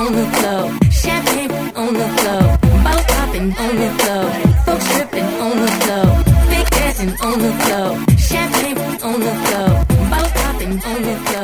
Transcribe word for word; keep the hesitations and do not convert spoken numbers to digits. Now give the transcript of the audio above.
on the floor, champagne on the floor, bottle popping on the floor, folks tripping on the floor, big dancing on the floor, champagne on the floor, bottle popping on the floor.